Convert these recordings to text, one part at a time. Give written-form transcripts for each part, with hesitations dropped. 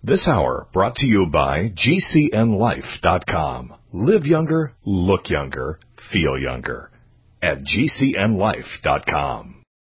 This hour brought to you by GCNLife.com. Live younger, look younger, feel younger at GCNLife.com.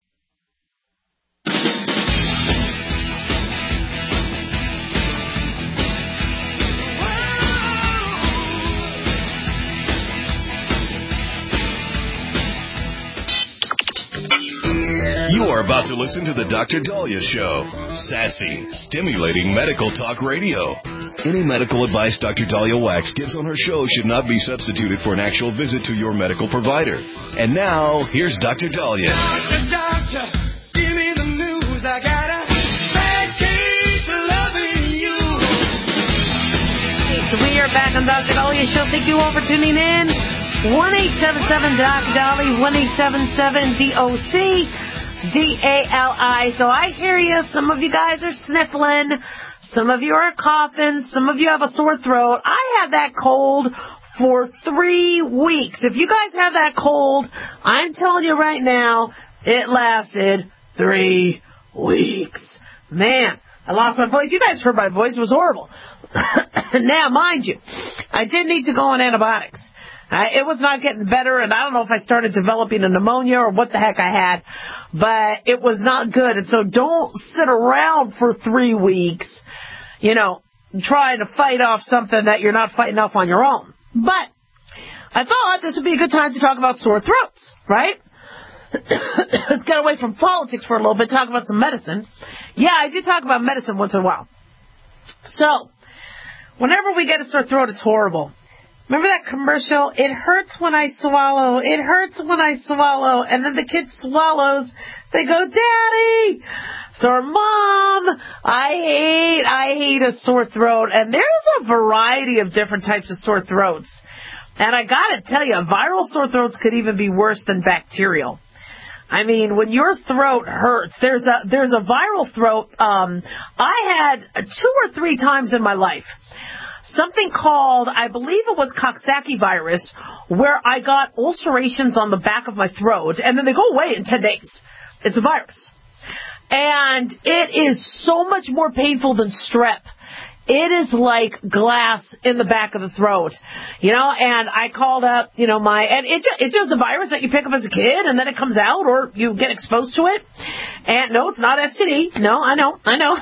You are about to listen to the Dr. Daliah Show. Sassy, stimulating medical talk radio. Any medical advice Dr. Daliah Wax gives on her show should not be substituted for an actual visit to your medical provider. And now, here's Dr. Daliah. Doctor, give me the news. I got a bad case of loving you. So we are back on Dr. Daliah Show. Thank you all for tuning in. 1-877-Doc-Dali, 1-877-DOC. D-A-L-I. So I hear you. Some of you guys are sniffling. Some of you are coughing. Some of you have a sore throat. I had that cold for 3 weeks. If you guys have that cold, I'm telling you right now, it lasted 3 weeks. Man, I lost my voice. You guys heard my voice. It was horrible. Now, mind you, I did need to go on antibiotics. It was not getting better, and I don't know if I started developing a pneumonia or what the heck I had, but it was not good. And so don't sit around for 3 weeks, trying to fight off something that you're not fighting off on your own. But I thought this would be a good time to talk about sore throats, right? Let's get away from politics for a little bit, talk about some medicine. Yeah, I do talk about medicine once in a while. So, whenever we get a sore throat, it's horrible. Remember that commercial? It hurts when I swallow. It hurts when I swallow. And then the kid swallows. They go, Daddy! So, Mom, I hate a sore throat. And there's a variety of different types of sore throats. And I gotta tell you, viral sore throats could even be worse than bacterial. I mean, when your throat hurts, there's a viral throat. I had 2 or 3 times in my life something called, I believe it was Coxsackie virus, where I got ulcerations on the back of my throat, and then they go away in 10 days. It's a virus. And it is so much more painful than strep. It is like glass in the back of the throat, and I called up, and it's just a virus that you pick up as a kid and then it comes out or you get exposed to it. And no, it's not STD. No, I know. I know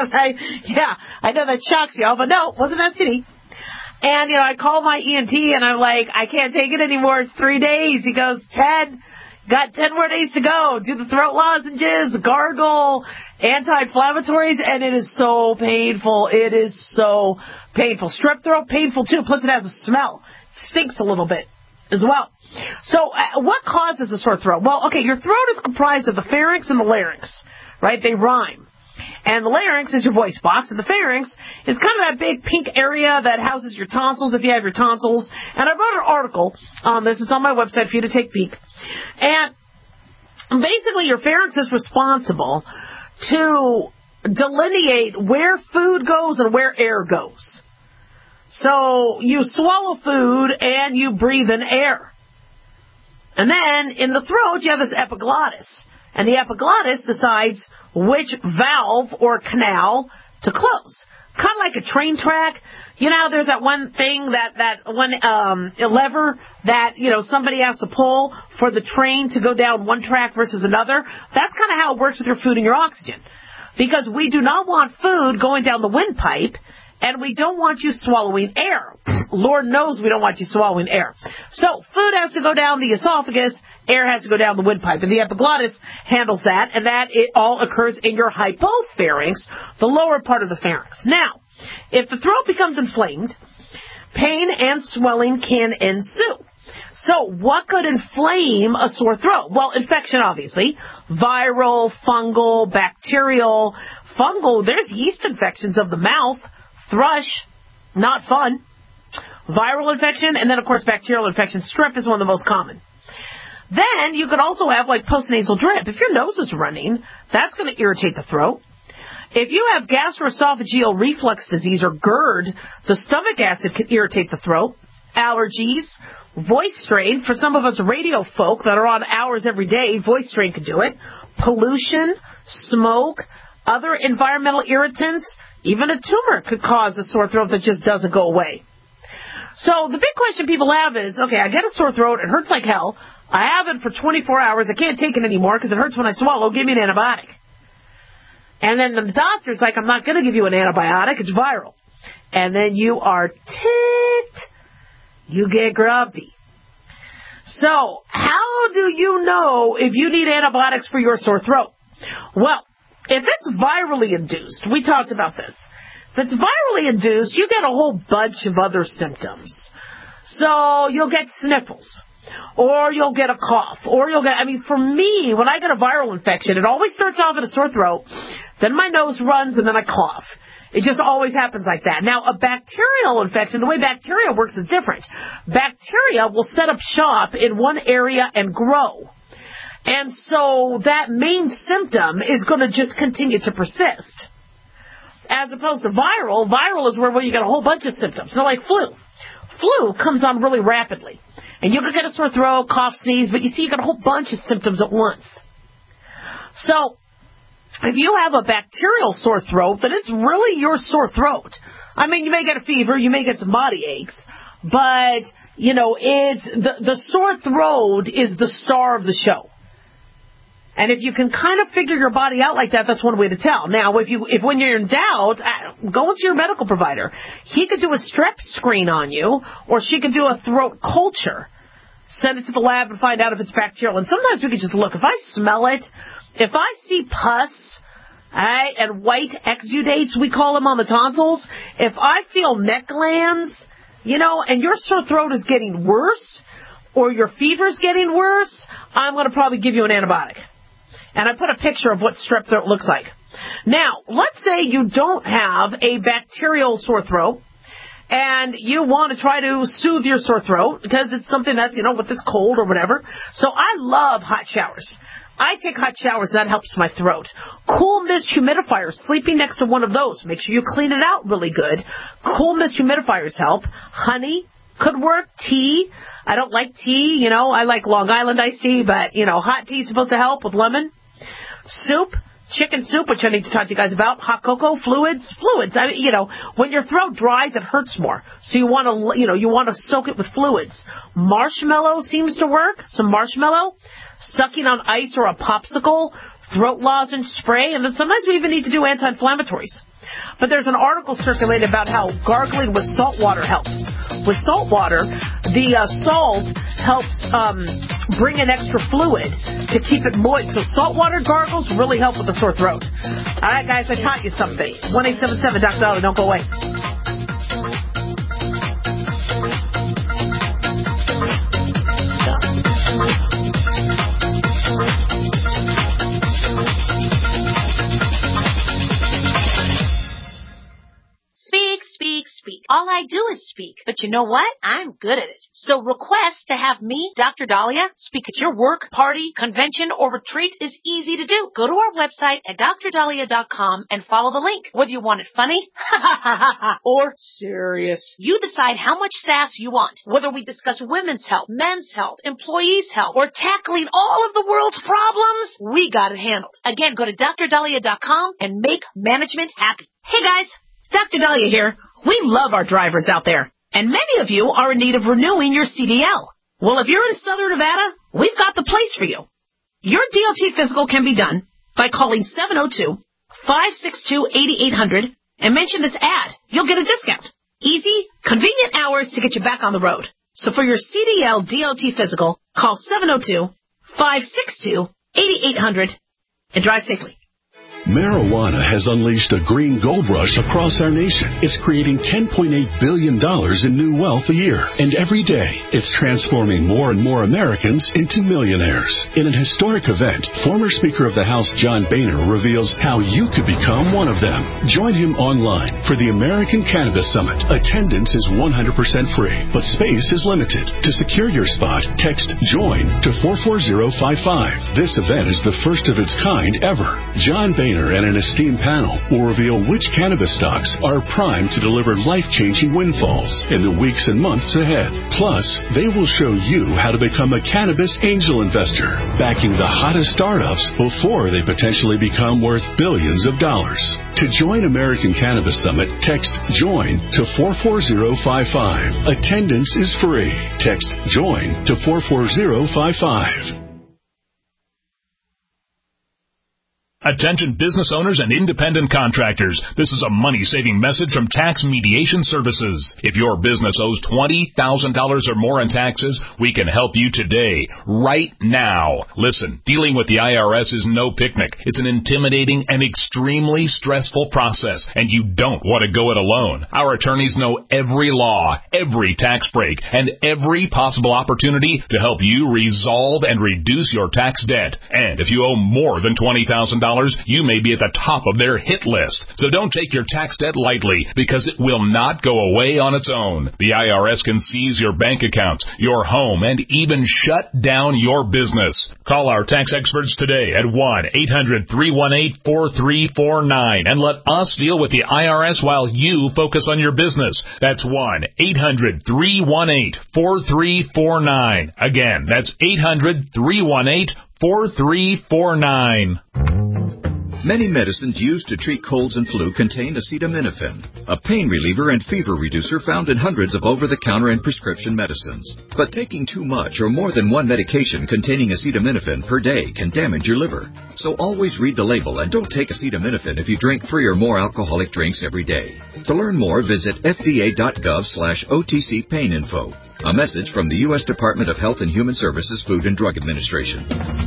that shocks y'all, but no, it wasn't STD. And, I called my ENT and I'm like, I can't take it anymore. It's 3 days. He goes, Ted, got 10 more days to go. Do the throat lozenges, gargle, anti-inflammatories, and it is so painful. It is so painful. Strep throat, painful too. Plus it has a smell. It stinks a little bit as well. So what causes a sore throat? Well, okay, your throat is comprised of the pharynx and the larynx, right? They rhyme. And the larynx is your voice box, and the pharynx is kind of that big pink area that houses your tonsils if you have your tonsils. And I wrote an article on this. It's on my website for you to take a peek. And basically your pharynx is responsible to delineate where food goes and where air goes. So you swallow food and you breathe in air. And then in the throat you have this epiglottis. And the epiglottis decides which valve or canal to close. Kind of like a train track. There's that one thing, that one lever that, somebody has to pull for the train to go down one track versus another. That's kind of how it works with your food and your oxygen. Because we do not want food going down the windpipe, and we don't want you swallowing air. Lord knows we don't want you swallowing air. So food has to go down the esophagus, air has to go down the windpipe, and the epiglottis handles that, and that it all occurs in your hypopharynx, the lower part of the pharynx. Now, if the throat becomes inflamed, pain and swelling can ensue. So what could inflame a sore throat? Well, infection, obviously. Viral, fungal, bacterial. Fungal, there's yeast infections of the mouth. Thrush, not fun. Viral infection, and then, of course, bacterial infection. Strep is one of the most common. Then you could also have like postnasal drip. If your nose is running, that's going to irritate the throat. If you have gastroesophageal reflux disease or GERD, the stomach acid can irritate the throat. Allergies, voice strain. For some of us radio folk that are on hours every day, voice strain could do it. Pollution, smoke, other environmental irritants, Even a tumor could cause a sore throat that just doesn't go away. So the big question people have is, okay, I get a sore throat. It hurts like hell. I have it for 24 hours. I can't take it anymore because it hurts when I swallow. Give me an antibiotic. And then the doctor's like, I'm not going to give you an antibiotic. It's viral. And then you are ticked. You get grumpy. So how do you know if you need antibiotics for your sore throat? Well, if it's virally induced, we talked about this. If it's virally induced, you get a whole bunch of other symptoms. So you'll get sniffles, or you'll get a cough, or you'll get, for me, when I get a viral infection, it always starts off in a sore throat, then my nose runs, and then I cough. It just always happens like that. Now, a bacterial infection, the way bacteria works is different. Bacteria will set up shop in one area and grow. And so that main symptom is going to just continue to persist. As opposed to viral is where you get a whole bunch of symptoms. So like flu. Flu comes on really rapidly. And you can get a sore throat, cough, sneeze, but you see you got a whole bunch of symptoms at once. So if you have a bacterial sore throat, then it's really your sore throat. You may get a fever, you may get some body aches, but, it's the sore throat is the star of the show. And if you can kind of figure your body out like that, that's one way to tell. Now, if when you're in doubt, go to your medical provider. He could do a strep screen on you, or she could do a throat culture. Send it to the lab and find out if it's bacterial. And sometimes we could just look. If I smell it, if I see pus, and white exudates, we call them on the tonsils, if I feel neck glands, and your sore throat is getting worse, or your fever's getting worse, I'm going to probably give you an antibiotic. And I put a picture of what strep throat looks like. Now, let's say you don't have a bacterial sore throat, and you want to try to soothe your sore throat, because it's something that's, with this cold or whatever. So I love hot showers. I take hot showers, that helps my throat. Cool mist humidifiers, sleeping next to one of those. Make sure you clean it out really good. Cool mist humidifiers help. Honey could work. Tea. I don't like tea, I like Long Island iced tea, but, hot tea is supposed to help with lemon. Soup, chicken soup, which I need to talk to you guys about. Hot cocoa, fluids. When your throat dries, it hurts more. So you want to soak it with fluids. Marshmallow seems to work. Some marshmallow. Sucking on ice or a popsicle. Throat lozenge spray. And then sometimes we even need to do anti-inflammatories. But there's an article circulated about how gargling with salt water helps. With salt water, the salt helps bring in extra fluid to keep it moist. So salt water gargles really help with the sore throat. All right, guys, I taught you something. 1-877 Dr. Dolly, don't go away. Speak. All I do is speak. But you know what? I'm good at it. So request to have me, Dr. Dahlia, speak at your work, party, convention, or retreat is easy to do. Go to our website at drdahlia.com and follow the link. Whether you want it funny or serious, you decide how much sass you want. Whether we discuss women's health, men's health, employees' health, or tackling all of the world's problems, we got it handled. Again, go to drdahlia.com and make management happy. Hey guys, Dr. Dahlia here. We love our drivers out there, and many of you are in need of renewing your CDL. Well, if you're in Southern Nevada, we've got the place for you. Your DOT physical can be done by calling 702-562-8800 and mention this ad. You'll get a discount. Easy, convenient hours to get you back on the road. So for your CDL DOT physical, call 702-562-8800 and drive safely. Marijuana has unleashed a green gold rush across our nation. It's creating $10.8 billion in new wealth a year. And every day, it's transforming more and more Americans into millionaires. In an historic event, former Speaker of the House John Boehner reveals how you could become one of them. Join him online for the American Cannabis Summit. Attendance is 100% free, but space is limited. To secure your spot, text JOIN to 44055. This event is the first of its kind ever. John Boehner winner and an esteemed panel will reveal which cannabis stocks are primed to deliver life-changing windfalls in the weeks and months ahead. Plus, they will show you how to become a cannabis angel investor, backing the hottest startups before they potentially become worth billions of dollars. To join American Cannabis Summit, text JOIN to 44055. Attendance is free. Text JOIN to 44055. Attention business owners and independent contractors. This is a money-saving message from Tax Mediation Services. If your business owes $20,000 or more in taxes, we can help you today, right now. Listen, dealing with the IRS is no picnic. It's an intimidating and extremely stressful process, and you don't want to go it alone. Our attorneys know every law, every tax break, and every possible opportunity to help you resolve and reduce your tax debt. And if you owe more than $20,000, you may be at the top of their hit list. So don't take your tax debt lightly, because it will not go away on its own. The IRS can seize your bank accounts, your home, and even shut down your business. Call our tax experts today at 1-800-318-4349 and let us deal with the IRS while you focus on your business. That's 1-800-318-4349. Again, that's 800-318-4349. Many medicines used to treat colds and flu contain acetaminophen, a pain reliever and fever reducer found in hundreds of over-the-counter and prescription medicines. But taking too much or more than one medication containing acetaminophen per day can damage your liver. So always read the label and don't take acetaminophen if you drink 3 or more alcoholic drinks every day. To learn more, visit fda.gov/OTC pain info. A message from the U.S. Department of Health and Human Services Food and Drug Administration.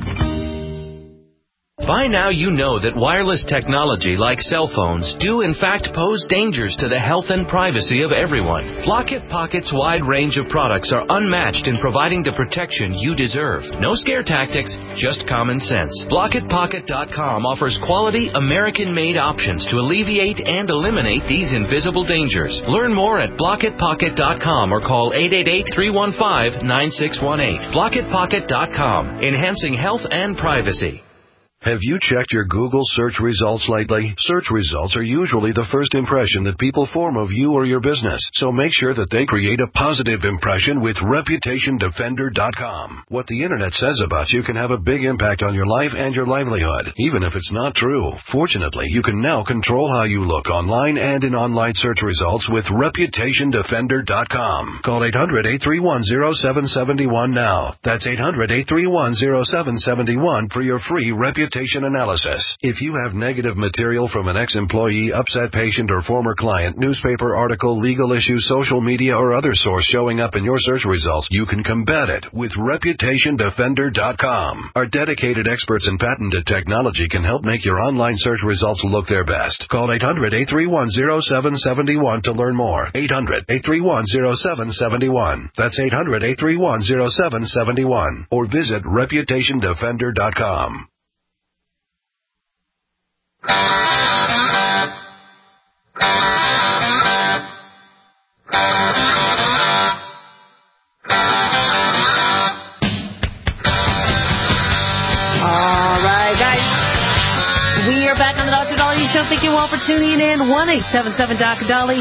By now you know that wireless technology like cell phones do in fact pose dangers to the health and privacy of everyone. Blockit Pocket's wide range of products are unmatched in providing the protection you deserve. No scare tactics, just common sense. BlockitPocket.com offers quality American-made options to alleviate and eliminate these invisible dangers. Learn more at BlockitPocket.com or call 888-315-9618. BlockitPocket.com, enhancing health and privacy. Have you checked your Google search results lately? Search results are usually the first impression that people form of you or your business, so make sure that they create a positive impression with ReputationDefender.com. What the Internet says about you can have a big impact on your life and your livelihood, even if it's not true. Fortunately, you can now control how you look online and in online search results with ReputationDefender.com. Call 800-831-0771 now. That's 800-831-0771 for your free reputation analysis. If you have negative material from an ex-employee, upset patient, or former client, newspaper article, legal issue, social media, or other source showing up in your search results, you can combat it with ReputationDefender.com. Our dedicated experts in patented technology can help make your online search results look their best. Call 800-831-0771 to learn more. 800-831-0771. That's 800-831-0771. Or visit ReputationDefender.com. All right, guys. We are back on the Dr. Dolly Show. Thank you all for tuning in. 1-877-Dr. Dolly,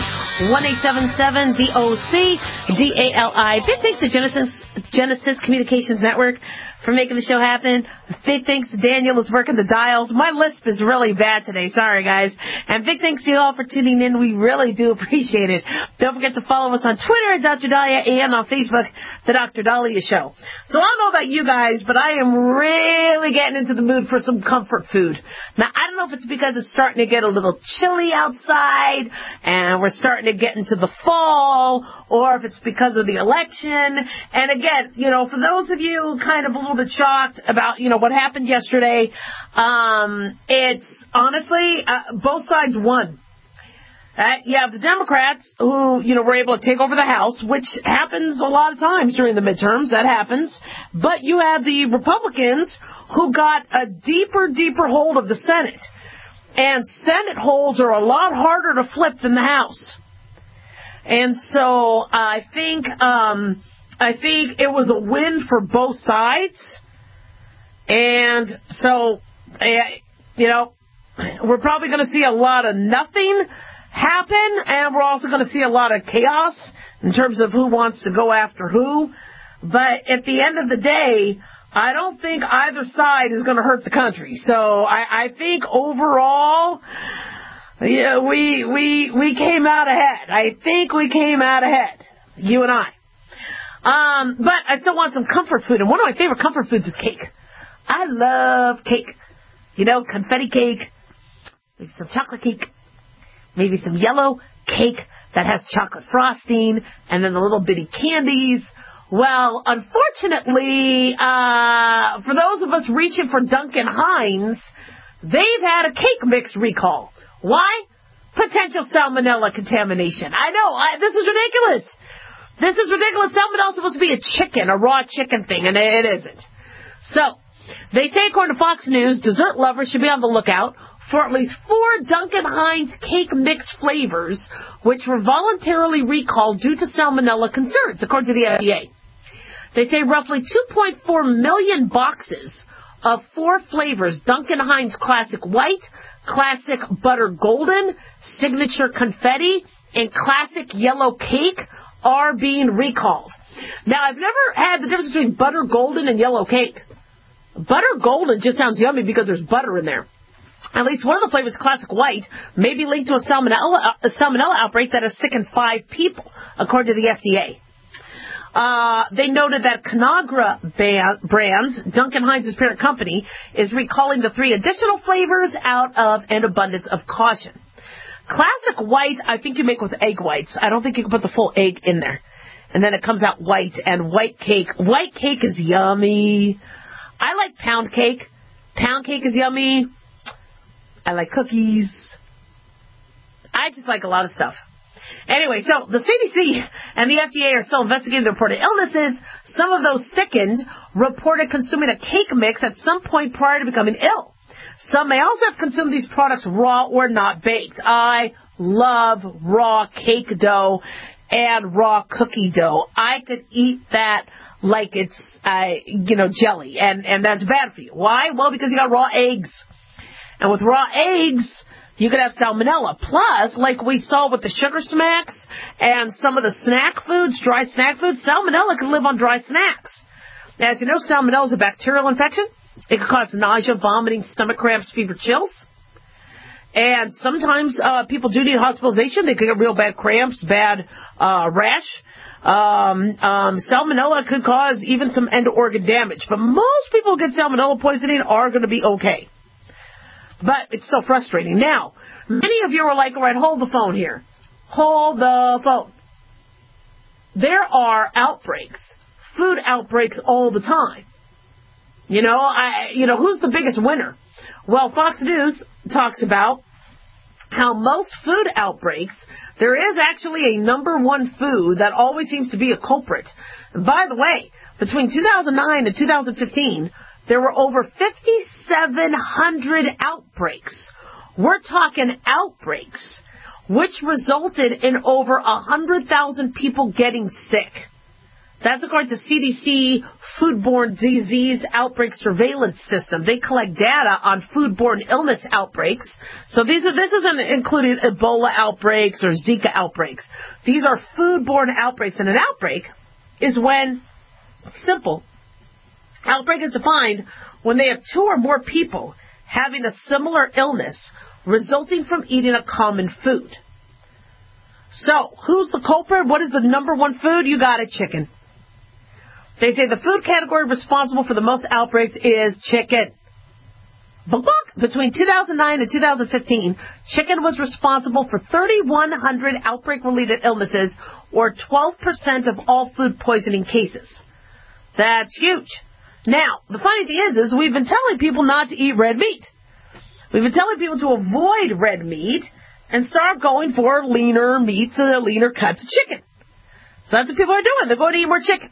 1-877-DOC-DALI. Big thanks to Genesis Communications Network for making the show happen. Big thanks to Daniel who's working the dials. My lisp is really bad today. Sorry, guys. And big thanks to you all for tuning in. We really do appreciate it. Don't forget to follow us on Twitter at Dr. Dahlia and on Facebook, The Dr. Dahlia Show. So I don't know about you guys, but I am really getting into the mood for some comfort food. Now, I don't know if it's because it's starting to get a little chilly outside and we're starting to get into the fall, or if it's because of the election. And again, you know, for those of you kind of a little bit shocked about, you know, what happened yesterday, it's honestly, both sides won. You have the Democrats who, you know, were able to take over the House, which happens a lot of times during the midterms. That happens. But you have the Republicans who got a deeper hold of the Senate. And Senate holds are a lot harder to flip than the House. And so I think it was a win for both sides. And so, you know, we're probably going to see a lot of nothing happen, and we're also going to see a lot of chaos in terms of who wants to go after who. But at the end of the day, I don't think either side is going to hurt the country. So I think overall, yeah, we came out ahead. I think we came out ahead, you and I. But I still want some comfort food, and one of my favorite comfort foods is cake. I love cake. You know, confetti cake, maybe some chocolate cake, maybe some yellow cake that has chocolate frosting, and then the little bitty candies. Well, unfortunately, for those of us reaching for Duncan Hines, they've had a cake mix recall. Why? Potential salmonella contamination. I know, this is ridiculous. This is ridiculous. Salmonella is supposed to be a chicken, a raw chicken thing, and it isn't. So, they say, according to Fox News, dessert lovers should be on the lookout for at least 4 Duncan Hines cake mix flavors, which were voluntarily recalled due to salmonella concerns, according to the FDA. They say roughly 2.4 million boxes of 4 flavors, Duncan Hines Classic White, Classic Butter Golden, Signature Confetti, and Classic Yellow Cake, are being recalled. Now, I've never had the difference between Butter Golden and Yellow Cake. Butter Golden just sounds yummy because there's butter in there. At least one of the flavors, Classic White, may be linked to a salmonella outbreak that has sickened 5 people, according to the FDA. They noted that Conagra Brands, Duncan Hines' parent company, is recalling the 3 additional flavors out of an abundance of caution. Classic White, I think you make with egg whites. I don't think you can put the full egg in there. And then it comes out white, and white cake. White cake is yummy. I like pound cake. Pound cake is yummy. I like cookies. I just like a lot of stuff. Anyway, so the CDC and the FDA are still investigating the reported illnesses. Some of those sickened reported consuming a cake mix at some point prior to becoming ill. Some may also have consumed these products raw or not baked. I love raw cake dough and raw cookie dough. I could eat that like it's, jelly, and that's bad for you. Why? Well, because you got raw eggs. And with raw eggs, you could have salmonella. Plus, like we saw with the sugar smacks and some of the snack foods, dry snack foods, salmonella can live on dry snacks. As you know, salmonella is a bacterial infection. It can cause nausea, vomiting, stomach cramps, fever, chills. And sometimes people do need hospitalization. They could get real bad cramps, bad rash. Salmonella could cause even some end organ damage. But most people who get salmonella poisoning are going to be okay. But it's so frustrating. Now, many of you are like, all right, hold the phone here. Hold the phone. There are outbreaks, food outbreaks all the time. Who's the biggest winner? Well, Fox News talks about how most food outbreaks, there is actually a number one food that always seems to be a culprit. And by the way, between 2009 and 2015, there were over 5,700 outbreaks. We're talking outbreaks, which resulted in over 100,000 people getting sick. That's according to CDC Foodborne Disease Outbreak Surveillance System. They collect data on foodborne illness outbreaks. So this isn't including Ebola outbreaks or Zika outbreaks. These are foodborne outbreaks. And an outbreak is when, simple, outbreak is defined when they have 2 or more people having a similar illness resulting from eating a common food. So, who's the culprit? What is the number one food? You got it, chicken. They say the food category responsible for the most outbreaks is chicken. Between 2009 and 2015, chicken was responsible for 3,100 outbreak-related illnesses, or 12% of all food poisoning cases. That's huge. Now, the funny thing is we've been telling people not to eat red meat. We've been telling people to avoid red meat and start going for leaner meats and leaner cuts of chicken. So that's what people are doing. They're going to eat more chicken.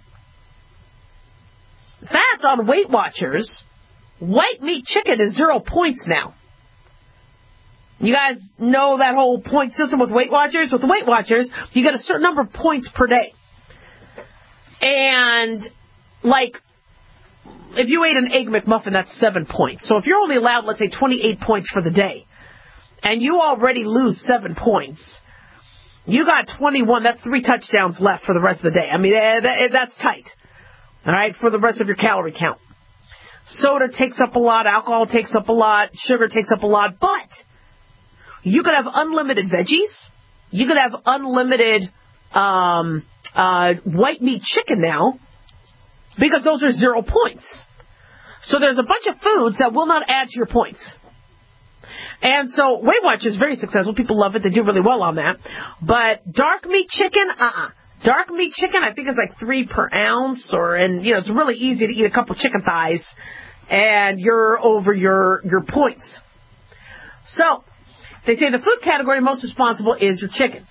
In fact, on Weight Watchers, white meat chicken is 0 points now. You guys know that whole point system with Weight Watchers? With Weight Watchers, you get a certain number of points per day. And, if you ate an Egg McMuffin, that's 7 points. So if you're only allowed, let's say, 28 points for the day, and you already lose 7 points, you got 21. That's 3 touchdowns left for the rest of the day. I mean, that's tight. All right, for the rest of your calorie count. Soda takes up a lot. Alcohol takes up a lot. Sugar takes up a lot. But you could have unlimited veggies. You could have unlimited white meat chicken now, because those are 0 points. So there's a bunch of foods that will not add to your points. And so Weight Watch is very successful. People love it. They do really well on that. But dark meat chicken, Dark meat chicken, I think, is like 3 per ounce, it's really easy to eat a couple chicken thighs, and you're over your points. So, they say the food category most responsible is your chicken.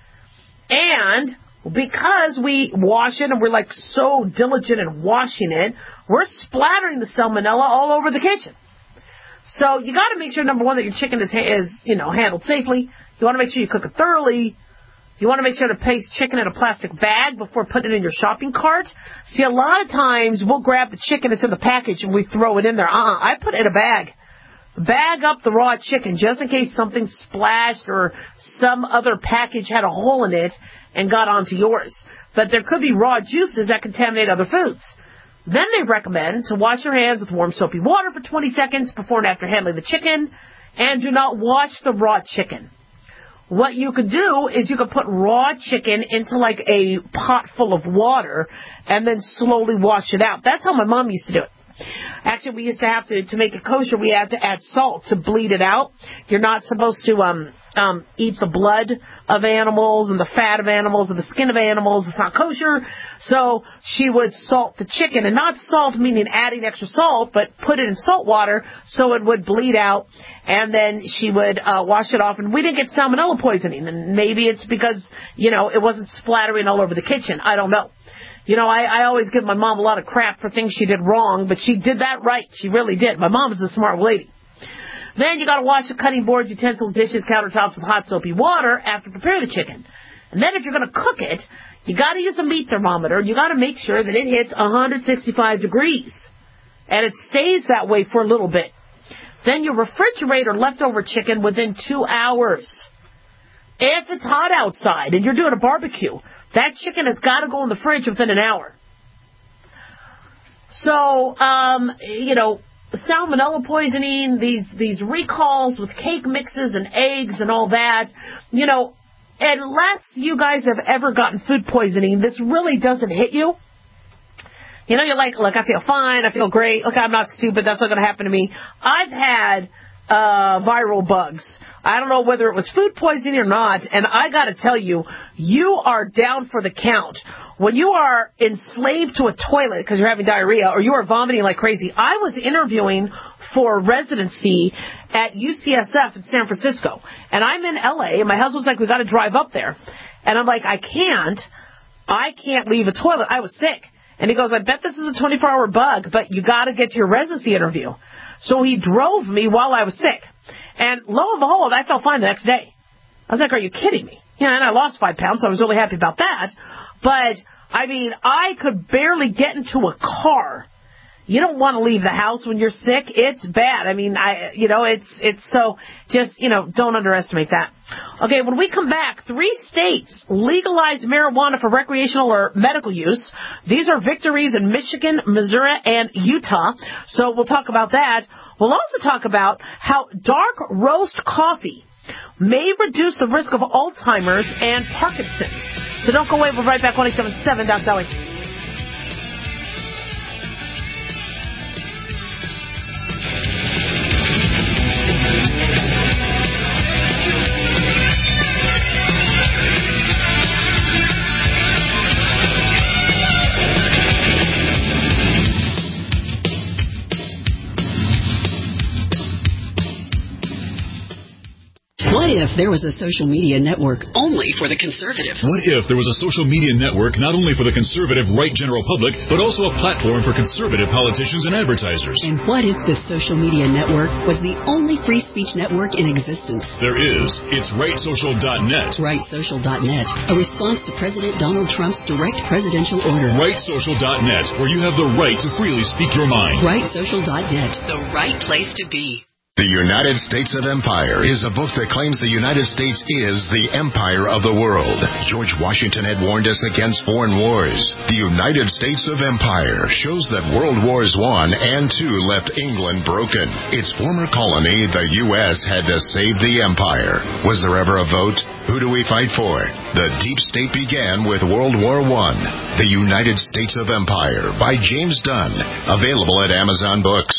And because we wash it and we're like so diligent in washing it, we're splattering the salmonella all over the kitchen. So you got to make sure, number one, that your chicken is handled safely. You want to make sure you cook it thoroughly. You want to make sure to place chicken in a plastic bag before putting it in your shopping cart. See, a lot of times we'll grab the chicken that's in the package and we throw it in there. I put it in a bag. Bag up the raw chicken just in case something splashed or some other package had a hole in it and got onto yours. But there could be raw juices that contaminate other foods. Then they recommend to wash your hands with warm soapy water for 20 seconds before and after handling the chicken, and do not wash the raw chicken. What you could do is you could put raw chicken into like a pot full of water and then slowly wash it out. That's how my mom used to do it. Actually, we used to have to make it kosher, we had to add salt to bleed it out. You're not supposed to eat the blood of animals and the fat of animals and the skin of animals. It's not kosher. So she would salt the chicken, and not salt meaning adding extra salt, but put it in salt water so it would bleed out, and then she would wash it off. And we didn't get salmonella poisoning, and maybe it's because, it wasn't splattering all over the kitchen. I don't know. I always give my mom a lot of crap for things she did wrong, but she did that right. She really did. My mom is a smart lady. Then you got to wash the cutting boards, utensils, dishes, countertops with hot soapy water after preparing the chicken. And then if you're going to cook it, you got to use a meat thermometer. You got to make sure that it hits 165 degrees, and it stays that way for a little bit. Then you refrigerate or leftover chicken within 2 hours. If it's hot outside and you're doing a barbecue, that chicken has got to go in the fridge within an hour. So, salmonella poisoning, these recalls with cake mixes and eggs and all that, unless you guys have ever gotten food poisoning, this really doesn't hit you. You're like, look, I feel fine, I feel great, look, I'm not stupid, that's not going to happen to me. I've had viral bugs. I don't know whether it was food poisoning or not, and I got to tell you, you are down for the count. When you are enslaved to a toilet because you're having diarrhea or you are vomiting like crazy. I was interviewing for residency at UCSF in San Francisco, and I'm in LA, and my husband's like, we got to drive up there. And I'm like, I can't leave a toilet. I was sick. And he goes, I bet this is a 24-hour bug, but you got to get to your residency interview. So he drove me while I was sick. And lo and behold, I felt fine the next day. I was like, are you kidding me? And I lost 5 pounds, so I was really happy about that. But, I could barely get into a car. You don't want to leave the house when you're sick. It's bad. It's so, just, don't underestimate that. Okay, when we come back, 3 states legalized marijuana for recreational or medical use. These are victories in Michigan, Missouri, and Utah. So we'll talk about that. We'll also talk about how dark roast coffee may reduce the risk of Alzheimer's and Parkinson's. So don't go away. We'll be right back. 1-877 Doc Dolly. What if there was a social media network only for the conservative? What if there was a social media network not only for the conservative right general public, but also a platform for conservative politicians and advertisers? And what if the social media network was the only free speech network in existence? There is. It's RightSocial.net. RightSocial.net, a response to President Donald Trump's direct presidential order. RightSocial.net, where you have the right to freely speak your mind. RightSocial.net, the right place to be. The United States of Empire is a book that claims the United States is the empire of the world. George Washington had warned us against foreign wars. The United States of Empire shows that World Wars I and II left England broken. Its former colony, the U.S., had to save the empire. Was there ever a vote? Who do we fight for? The deep state began with World War I. The United States of Empire by James Dunn. Available at Amazon Books.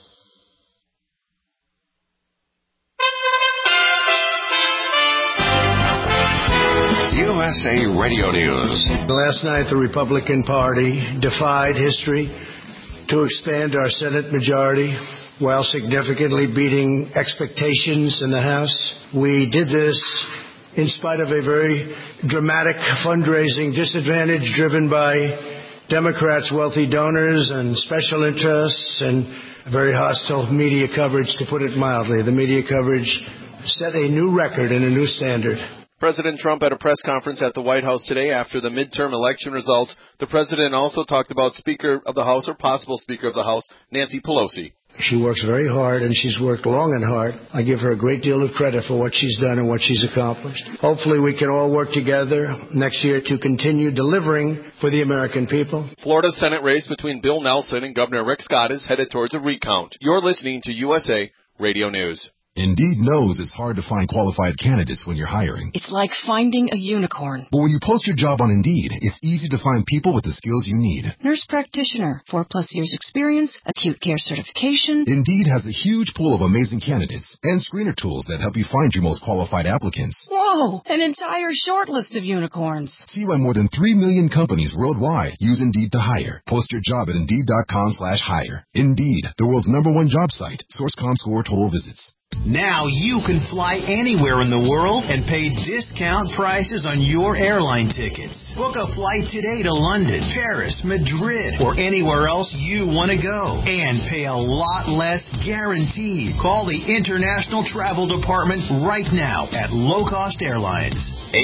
USA Radio News. Last night, the Republican Party defied history to expand our Senate majority while significantly beating expectations in the House. We did this in spite of a very dramatic fundraising disadvantage driven by Democrats' wealthy donors and special interests and very hostile media coverage, to put it mildly. The media coverage set a new record and a new standard. President Trump at a press conference at the White House today after the midterm election results. The president also talked about Speaker of the House, or possible Speaker of the House, Nancy Pelosi. She works very hard, and she's worked long and hard. I give her a great deal of credit for what she's done and what she's accomplished. Hopefully we can all work together next year to continue delivering for the American people. Florida's Senate race between Bill Nelson and Governor Rick Scott is headed towards a recount. You're listening to USA Radio News. Indeed knows it's hard to find qualified candidates when you're hiring. It's like finding a unicorn. But when you post your job on Indeed, it's easy to find people with the skills you need. Nurse practitioner, 4+ years experience, acute care certification. Indeed has a huge pool of amazing candidates and screener tools that help you find your most qualified applicants. Whoa, an entire short list of unicorns. See why more than 3 million companies worldwide use Indeed to hire. Post your job at Indeed.com/hire. Indeed, the world's #1 job site. Source ComScore total visits. Now you can fly anywhere in the world and pay discount prices on your airline tickets. Book a flight today to London, Paris, Madrid, or anywhere else you want to go. And pay a lot less guaranteed. Call the International Travel Department right now at Low Cost Airlines.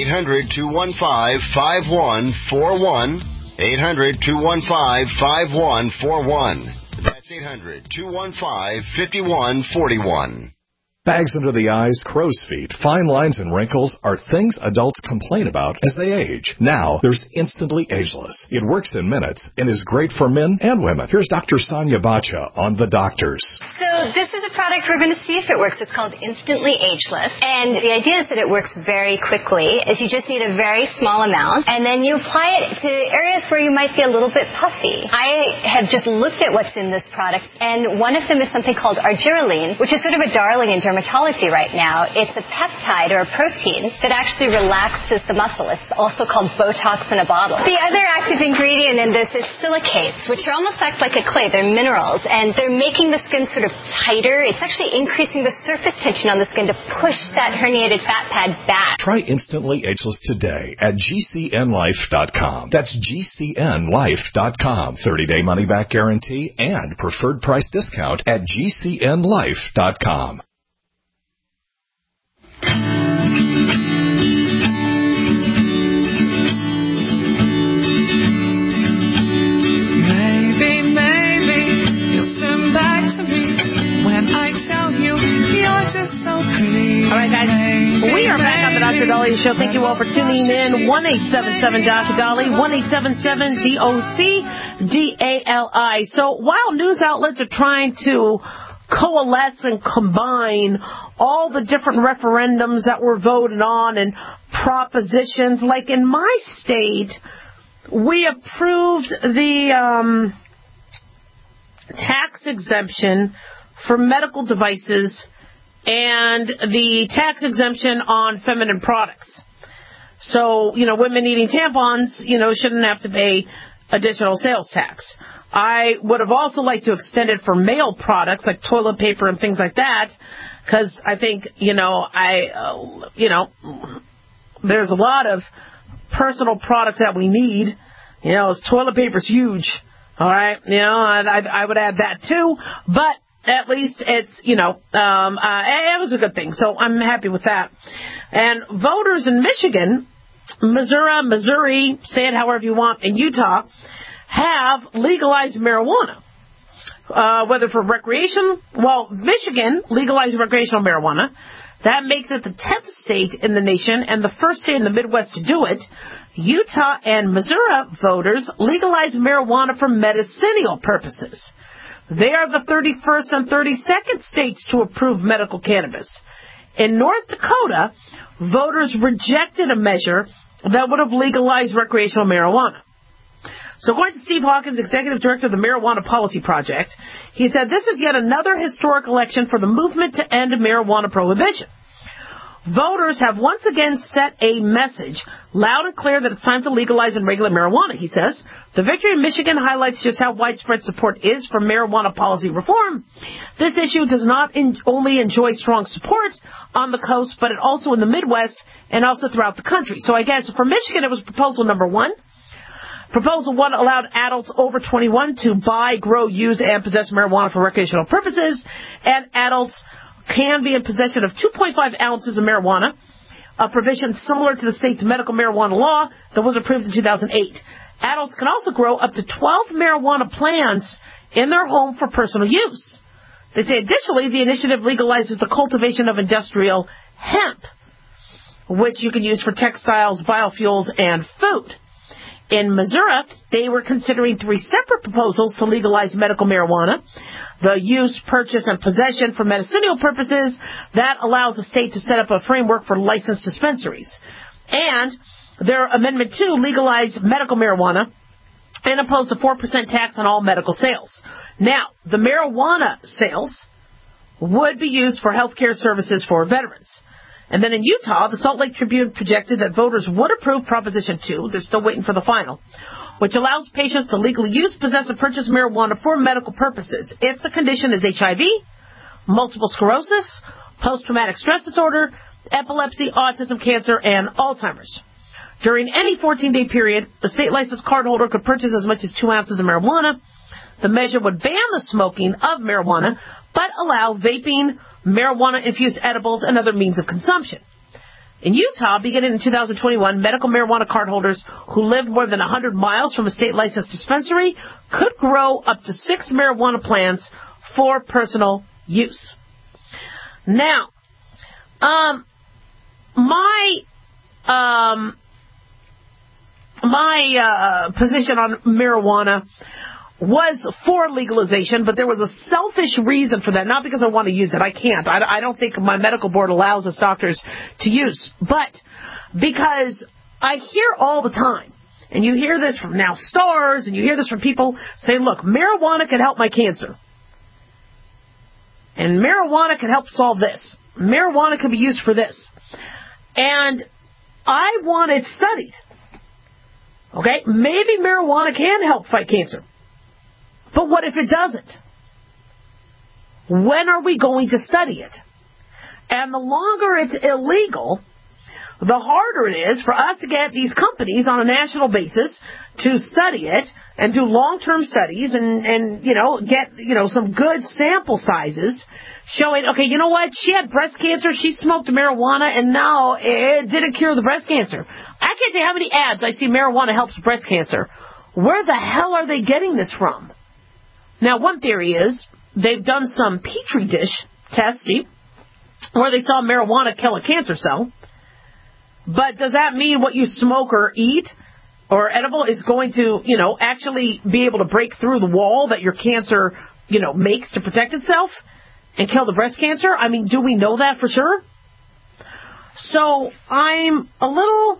800-215-5141. 800-215-5141. That's 800-215-5141. Bags under the eyes, crow's feet, fine lines, and wrinkles are things adults complain about as they age. Now, there's Instantly Ageless. It works in minutes and is great for men and women. Here's Dr. Sonia Bacha on The Doctors. So this is a product we're going to see if it works. It's called Instantly Ageless. And the idea is that it works very quickly, is you just need a very small amount, and then you apply it to areas where you might be a little bit puffy. I have just looked at what's in this product, and one of them is something called argireline, which is sort of a darling in dermatology right now. It's a peptide or a protein that actually relaxes the muscle. It's also called Botox in a bottle. The other active ingredient in this is silicates, which are almost act like a clay. They're minerals, and they're making the skin sort of tighter. It's actually increasing the surface tension on the skin to push that herniated fat pad back. Try Instantly Ageless today at GCNlife.com. That's GCNlife.com. 30-day money-back guarantee and preferred price discount at GCNlife.com. Maybe you'll turn back to me when I tell you you're just so pretty. All right, guys, we are back on the Dr. Dahlia Show. Thank you all for tuning in. 1-877-Dr. Dali, 1-877-DOC-DALI. So while news outlets are trying to coalesce and combine all the different referendums that were voted on and propositions, like in my state, we approved the tax exemption for medical devices and the tax exemption on feminine products. So, women needing tampons, shouldn't have to pay additional sales tax. I would have also liked to extend it for male products like toilet paper and things like that, because I think, there's a lot of personal products that we need. Toilet paper's huge. All right. I would add that too, but at least it's, it was a good thing. So I'm happy with that. And voters in Michigan, Missouri, say it however you want, and Utah have legalized marijuana. whether for recreation. Well, Michigan legalized recreational marijuana. That makes it the 10th state in the nation and the first state in the Midwest to do it. Utah and Missouri voters legalized marijuana for medicinal purposes. They are the 31st and 32nd states to approve medical cannabis. In North Dakota, voters rejected a measure that would have legalized recreational marijuana. So according to Steve Hawkins, executive director of the Marijuana Policy Project, he said this is yet another historic election for the movement to end marijuana prohibition. Voters have once again set a message loud and clear that it's time to legalize and regulate marijuana, he says. The victory in Michigan highlights just how widespread support is for marijuana policy reform. This issue does not only enjoy strong support on the coast, but it also in the Midwest and also throughout the country. So I guess for Michigan, it was proposal number 1. Proposal 1 allowed adults over 21 to buy, grow, use, and possess marijuana for recreational purposes, and adults can be in possession of 2.5 ounces of marijuana, a provision similar to the state's medical marijuana law that was approved in 2008. Adults can also grow up to 12 marijuana plants in their home for personal use. They say additionally, the initiative legalizes the cultivation of industrial hemp, which you can use for textiles, biofuels, and food. In Missouri, they were considering 3 separate proposals to legalize medical marijuana. The use, purchase, and possession for medicinal purposes, that allows the state to set up a framework for licensed dispensaries. And their Amendment 2 legalized medical marijuana and imposed a 4% tax on all medical sales. Now, the marijuana sales would be used for health care services for veterans. And then in Utah, the Salt Lake Tribune projected that voters would approve Proposition 2, they're still waiting for the final, which allows patients to legally use, possess, and purchase marijuana for medical purposes if the condition is HIV, multiple sclerosis, post-traumatic stress disorder, epilepsy, autism, cancer, and Alzheimer's. During any 14-day period, the state licensed cardholder could purchase as much as 2 ounces of marijuana. The measure would ban the smoking of marijuana, but allow vaping, marijuana-infused edibles, and other means of consumption. In Utah, beginning in 2021, medical marijuana cardholders who lived more than 100 miles from a state-licensed dispensary could grow up to 6 marijuana plants for personal use. Now, my position on marijuana was for legalization, but there was a selfish reason for that. Not because I want to use it. I can't. I don't think my medical board allows us doctors to use. But because I hear all the time, and you hear this from now stars, and you hear this from people saying, look, marijuana can help my cancer. And marijuana can help solve this. Marijuana can be used for this. And I want it studied. Okay? Maybe marijuana can help fight cancer. But what if it doesn't? When are we going to study it? And the longer it's illegal, the harder it is for us to get these companies on a national basis to study it and do long-term studies and get, some good sample sizes showing, okay, you know what? She had breast cancer, she smoked marijuana, and now it didn't cure the breast cancer. I can't tell you how many ads I see marijuana helps breast cancer. Where the hell are they getting this from? Now, one theory is they've done some Petri dish tests where they saw marijuana kill a cancer cell. But does that mean what you smoke or eat or edible is going to, actually be able to break through the wall that your cancer, makes to protect itself and kill the breast cancer? I mean, do we know that for sure? So I'm a little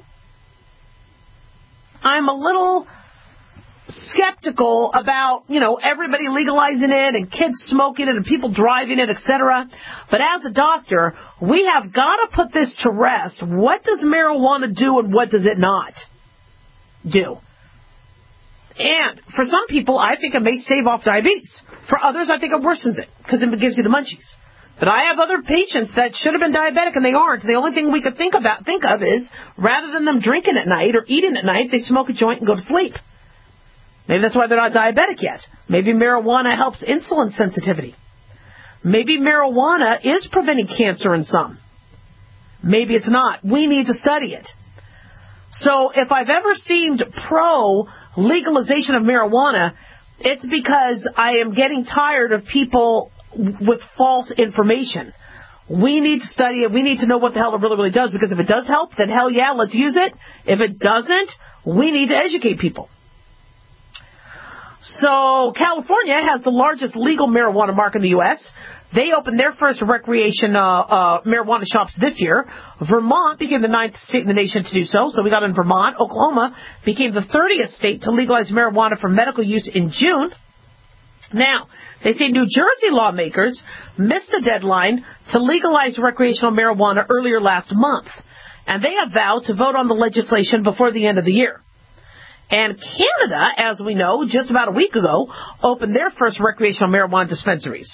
skeptical about, everybody legalizing it and kids smoking it and people driving it, etc. But as a doctor, we have got to put this to rest. What does marijuana do and what does it not do? And for some people, I think it may stave off diabetes. For others, I think it worsens it because it gives you the munchies. But I have other patients that should have been diabetic and they aren't. The only thing we could think of is rather than them drinking at night or eating at night, they smoke a joint and go to sleep. Maybe that's why they're not diabetic yet. Maybe marijuana helps insulin sensitivity. Maybe marijuana is preventing cancer in some. Maybe it's not. We need to study it. So if I've ever seemed pro legalization of marijuana, It's because I am getting tired of people with false information. We need to study it. We need to know what the hell it really, really does, because if it does help, then hell yeah, let's use it. If it doesn't, we need to educate people. So California has the largest legal marijuana market in the U.S. They opened their first recreation marijuana shops this year. Vermont became the 9th state in the nation to do so. So we got in Vermont. Oklahoma became the 30th state to legalize marijuana for medical use in June. Now, they say New Jersey lawmakers missed the deadline to legalize recreational marijuana earlier last month. And they have vowed to vote on the legislation before the end of the year. And Canada, as we know, just about a week ago, opened their first recreational marijuana dispensaries.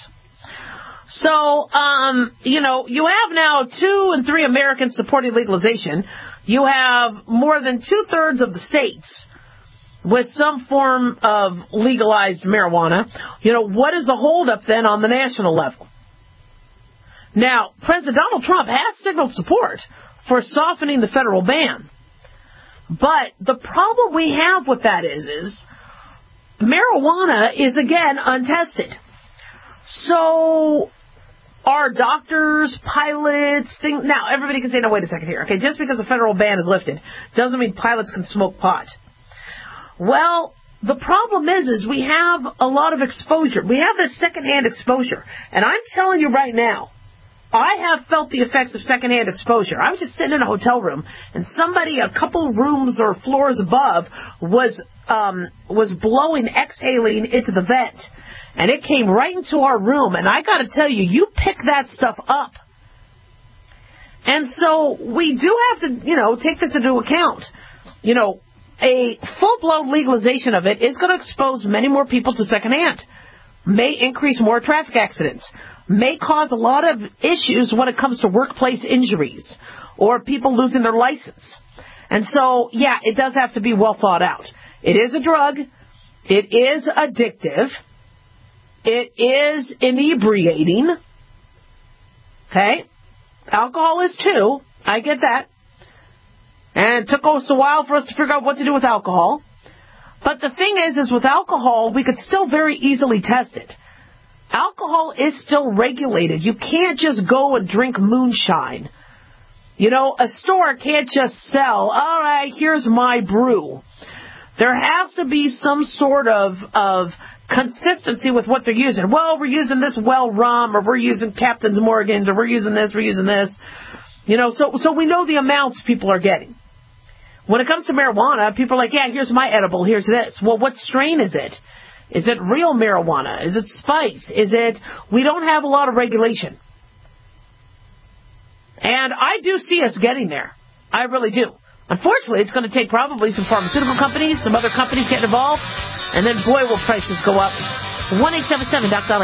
So, you have now 2 and 3 Americans supporting legalization. You have more than 2/3 of the states with some form of legalized marijuana. What is the holdup then on the national level? Now, President Donald Trump has signaled support for softening the federal ban. But the problem we have with that is marijuana is, again, untested. So are doctors, pilots, things... Now, everybody can say, no, wait a second here. Okay, just because a federal ban is lifted doesn't mean pilots can smoke pot. Well, the problem is we have a lot of exposure. We have this secondhand exposure. And I'm telling you right now, I have felt the effects of secondhand exposure. I was just sitting in a hotel room, and somebody a couple rooms or floors above was blowing, exhaling into the vent. And it came right into our room. And I got to tell you, you pick that stuff up. And so we do have to, take this into account. A full-blown legalization of it is going to expose many more people to secondhand, may increase more traffic accidents, may cause a lot of issues when it comes to workplace injuries or people losing their license. And so, yeah, it does have to be well thought out. It is a drug. It is addictive. It is inebriating. Okay? Alcohol is too. I get that. And it took us a while for us to figure out what to do with alcohol. But the thing is with alcohol, we could still very easily test it. Alcohol is still regulated. You can't just go and drink moonshine. A store can't just sell, all right, here's my brew. There has to be some sort of consistency with what they're using. Well, we're using this well rum, or we're using Captain's Morgan's, or we're using this. So we know the amounts people are getting. When it comes to marijuana, people are like, yeah, here's my edible, here's this. Well, what strain is it? Is it real marijuana? Is it spice? We don't have a lot of regulation. And I do see us getting there. I really do. Unfortunately, it's going to take probably some pharmaceutical companies, some other companies getting involved, and then, boy, will prices go up. 1-877, Doc Dolly.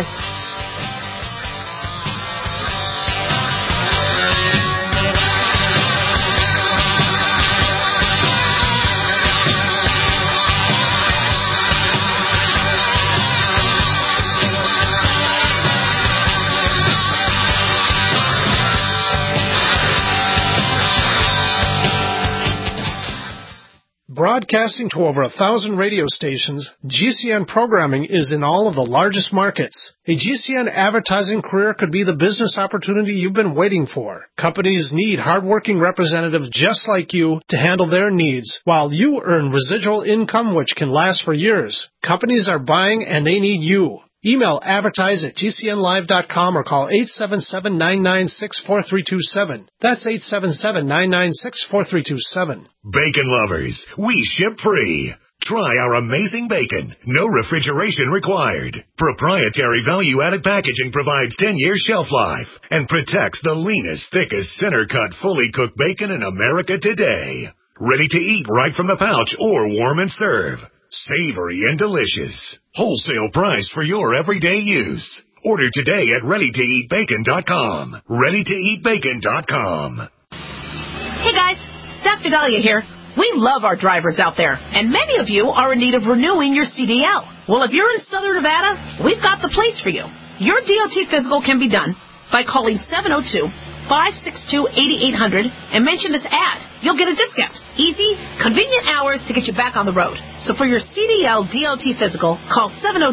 Broadcasting to over 1,000 radio stations, GCN programming is in all of the largest markets. A GCN advertising career could be the business opportunity you've been waiting for. Companies need hardworking representatives just like you to handle their needs, while you earn residual income which can last for years. Companies are buying and they need you. Email advertise@gcnlive.com or call 877-996-4327. That's 877-996-4327. Bacon lovers, we ship free. Try our amazing bacon. No refrigeration required. Proprietary value-added packaging provides 10-year shelf life and protects the leanest, thickest, center-cut, fully cooked bacon in America today. Ready to eat right from the pouch or warm and serve. Savory and delicious. Wholesale price for your everyday use. Order today at readytoeatbacon.com. readytoeatbacon.com. Hey guys, Dr. Dahlia here. We love our drivers out there, and many of you are in need of renewing your CDL. Well, if you're in Southern Nevada, we've got the place for you. Your DOT physical can be done by calling 562-8800 and mention this ad. You'll get a discount. Easy, convenient hours to get you back on the road. So for your CDL DOT physical, call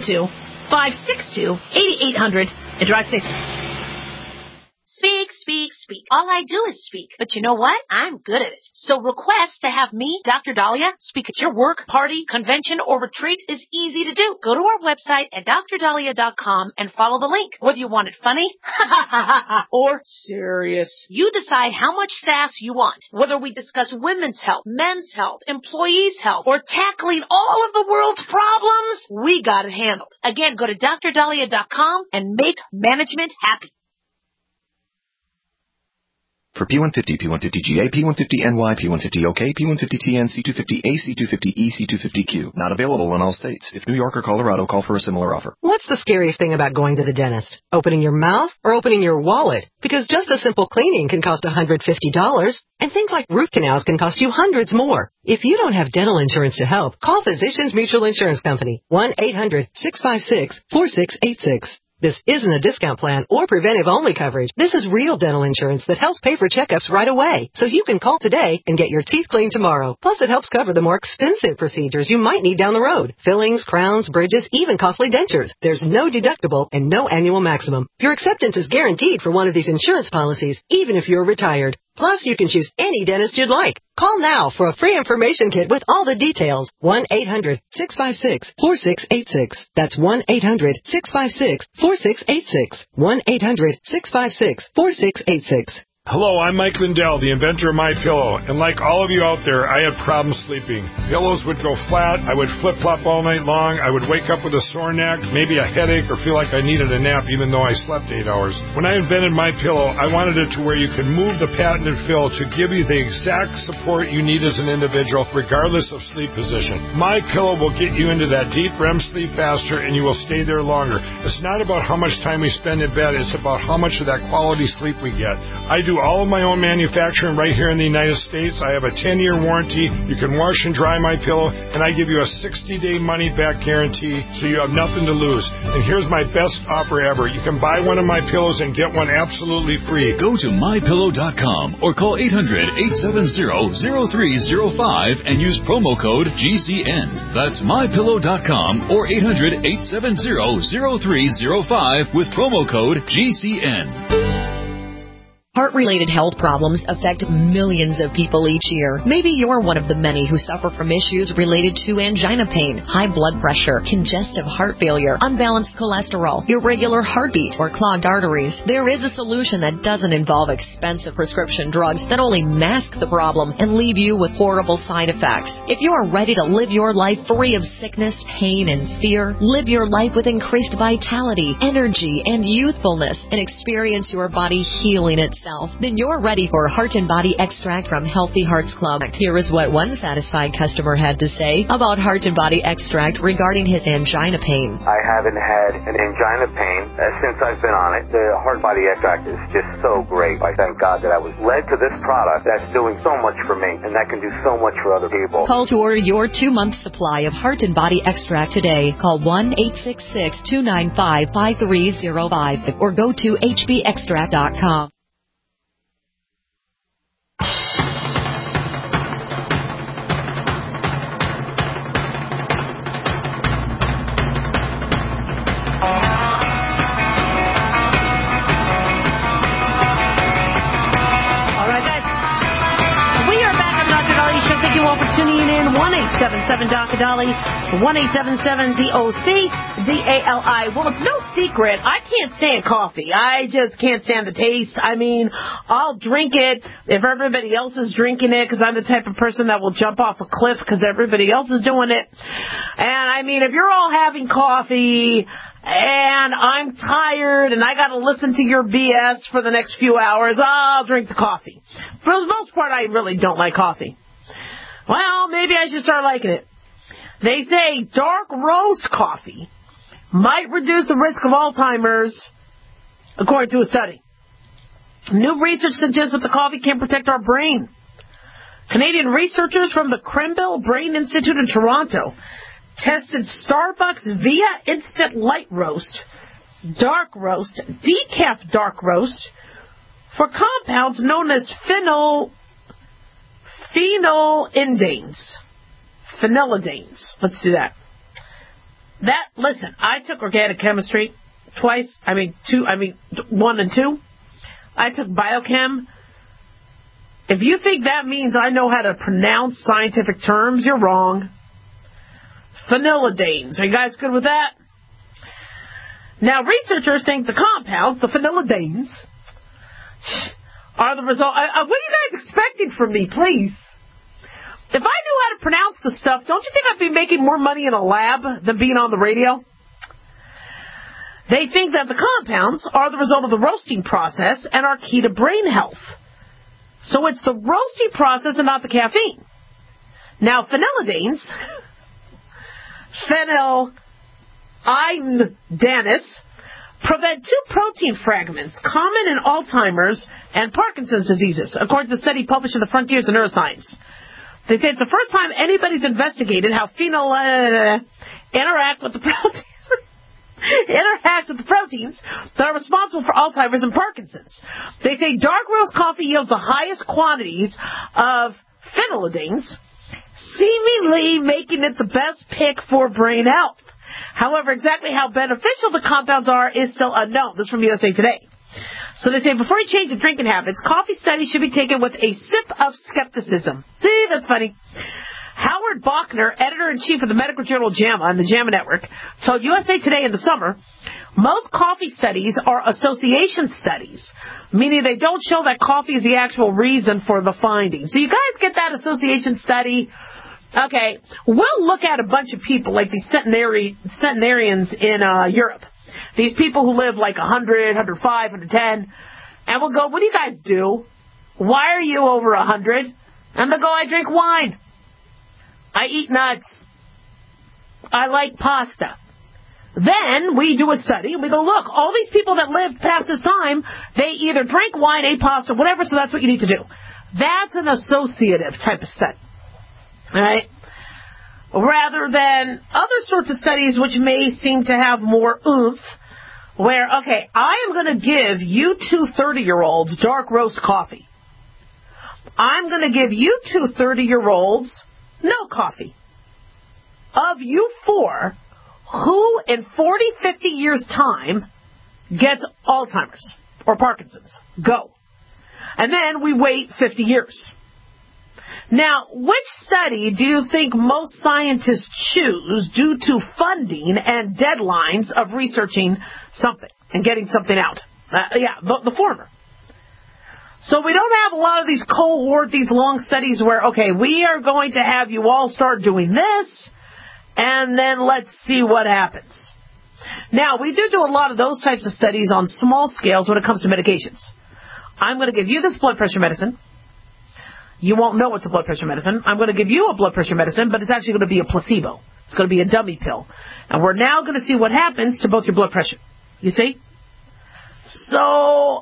702-562-8800 and drive safe. Speak, speak, speak. All I do is speak. But you know what? I'm good at it. So request to have me, Dr. Dahlia, speak at your work, party, convention, or retreat is easy to do. Go to our website at drdahlia.com and follow the link. Whether you want it funny or serious, you decide how much sass you want. Whether we discuss women's health, men's health, employees' health, or tackling all of the world's problems, we got it handled. Again, go to drdahlia.com and make management happy. For P150, P150GA, P150NY, P150OK, P150TN, C250A, C250E, C250Q. Not available in all states. If New York or Colorado, call for a similar offer. What's the scariest thing about going to the dentist? Opening your mouth or opening your wallet? Because just a simple cleaning can cost $150, and things like root canals can cost you hundreds more. If you don't have dental insurance to help, call Physicians Mutual Insurance Company, 1-800-656-4686. This isn't a discount plan or preventive-only coverage. This is real dental insurance that helps pay for checkups right away. So you can call today and get your teeth cleaned tomorrow. Plus, it helps cover the more expensive procedures you might need down the road. Fillings, crowns, bridges, even costly dentures. There's no deductible and no annual maximum. Your acceptance is guaranteed for one of these insurance policies, even if you're retired. Plus, you can choose any dentist you'd like. Call now for a free information kit with all the details. 1-800-656-4686. That's 1-800-656-4686. 1-800-656-4686. Hello, I'm Mike Lindell, the inventor of MyPillow, and like all of you out there, I had problems sleeping. Pillows would go flat, I would flip-flop all night long, I would wake up with a sore neck, maybe a headache, or feel like I needed a nap even though I slept 8 hours. When I invented MyPillow, I wanted it to where you could move the patented fill to give you the exact support you need as an individual, regardless of sleep position. MyPillow will get you into that deep REM sleep faster, and you will stay there longer. It's not about how much time we spend in bed, it's about how much of that quality sleep we get. I do all of my own manufacturing right here in the United States. I have a 10-year warranty. You can wash and dry my pillow, and I give you a 60-day money-back guarantee, so you have nothing to lose. And here's my best offer ever. You can buy one of my pillows and get one absolutely free. Go to mypillow.com or call 800-870-0305 and use promo code GCN. That's mypillow.com or 800-870-0305 with promo code GCN. Heart-related health problems affect millions of people each year. Maybe you're one of the many who suffer from issues related to angina pain, high blood pressure, congestive heart failure, unbalanced cholesterol, irregular heartbeat, or clogged arteries. There is a solution that doesn't involve expensive prescription drugs that only mask the problem and leave you with horrible side effects. If you are ready to live your life free of sickness, pain, and fear, live your life with increased vitality, energy, and youthfulness, and experience your body healing itself, then you're ready for Heart and Body Extract from Healthy Hearts Club. Here is what one satisfied customer had to say about Heart and Body Extract regarding his angina pain. I haven't had an angina pain since I've been on it. The Heart Body Extract is just so great. I thank God that I was led to this product that's doing so much for me, and that can do so much for other people. Call to order your 2-month supply of Heart and Body Extract today. Call 1-866-295-5305 or go to hbextract.com. Tuning in 1-877-DOC-DALI, 1-877-DOC-DALI. Well, it's no secret. I can't stand coffee. I just can't stand the taste. I mean, I'll drink it if everybody else is drinking it, because I'm the type of person that will jump off a cliff because everybody else is doing it. And I mean, if you're all having coffee and I'm tired and I got to listen to your BS for the next few hours, I'll drink the coffee. For the most part, I really don't like coffee. Well, maybe I should start liking it. They say dark roast coffee might reduce the risk of Alzheimer's, according to a study. New research suggests that the coffee can protect our brain. Canadian researchers from the Krembil Brain Institute in Toronto tested Starbucks via instant light roast, dark roast, decaf dark roast, for compounds known as phenylindines. Let's do that. Listen, I took organic chemistry twice. 1 and 2. I took biochem. If you think that means I know how to pronounce scientific terms, you're wrong. Phenylidines. Are you guys good with that? Now, researchers think the compounds, the phenylidines, are the result. What are you guys expecting from me, please? If I knew how to pronounce the stuff, don't you think I'd be making more money in a lab than being on the radio? They think that the compounds are the result of the roasting process and are key to brain health. So it's the roasting process and not the caffeine. Now, phenylidines, phenylinedans, prevent 2 protein fragments common in Alzheimer's and Parkinson's diseases, according to the study published in the Frontiers of Neuroscience. They say it's the first time anybody's investigated how phenyl interact with the proteins that are responsible for Alzheimer's and Parkinson's. They say dark roast coffee yields the highest quantities of phenylidines, seemingly making it the best pick for brain health. However, exactly how beneficial the compounds are is still unknown. This is from USA Today. So they say before you change your drinking habits, coffee studies should be taken with a sip of skepticism. See, that's funny. Howard Bachner, editor-in-chief of the medical journal JAMA and the JAMA Network, told USA Today in the summer, most coffee studies are association studies, meaning they don't show that coffee is the actual reason for the finding. So you guys get that association study? Okay, we'll look at a bunch of people like these centenarians in Europe. These people who live like 100, 105, 110, and we'll go, what do you guys do? Why are you over 100? And they'll go, I drink wine. I eat nuts. I like pasta. Then we do a study and we go, look, all these people that lived past this time, they either drank wine, ate pasta, whatever, so that's what you need to do. That's an associative type of study. All right? Rather than other sorts of studies which may seem to have more oomph, where, okay, I am going to give you 2 30-year-olds dark roast coffee. I'm going to give you 2 30-year-olds no coffee. Of you 4, who in 40, 50 years' time gets Alzheimer's or Parkinson's? Go. And then we wait 50 years. Now, which study do you think most scientists choose due to funding and deadlines of researching something and getting something out? The former. So we don't have a lot of these cohort, these long studies where, okay, we are going to have you all start doing this, and then let's see what happens. Now, we do a lot of those types of studies on small scales when it comes to medications. I'm going to give you this blood pressure medicine. You won't know it's a blood pressure medicine. I'm going to give you a blood pressure medicine, but it's actually going to be a placebo. It's going to be a dummy pill. And we're now going to see what happens to both your blood pressure. You see? So,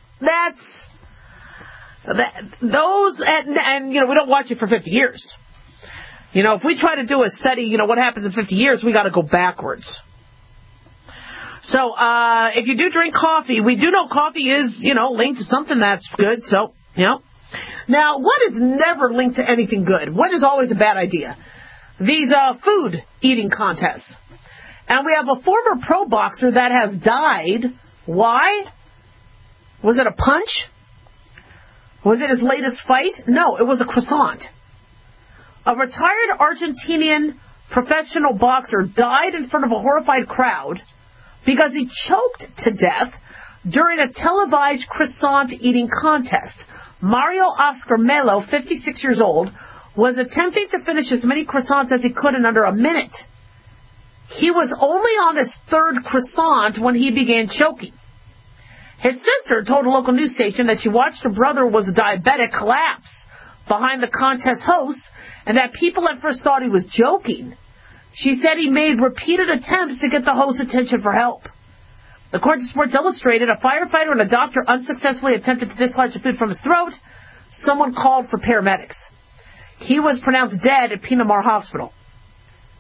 those, and we don't watch it for 50 years. If we try to do a study, what happens in 50 years, we got to go backwards. So, if you do drink coffee, we do know coffee is, linked to something that's good, so, Now, what is never linked to anything good? What is always a bad idea? These food eating contests. And we have a former pro boxer that has died. Why? Was it a punch? Was it his latest fight? No, it was a croissant. A retired Argentinian professional boxer died in front of a horrified crowd because he choked to death during a televised croissant eating contest. Mario Oscar Melo, 56 years old, was attempting to finish as many croissants as he could in under a minute. He was only on his 3rd croissant when he began choking. His sister told a local news station that she watched her brother was diabetic collapse behind the contest host and that people at first thought he was joking. She said he made repeated attempts to get the host's attention for help. According to Sports Illustrated, a firefighter and a doctor unsuccessfully attempted to dislodge the food from his throat. Someone called for paramedics. He was pronounced dead at Pinamar Hospital.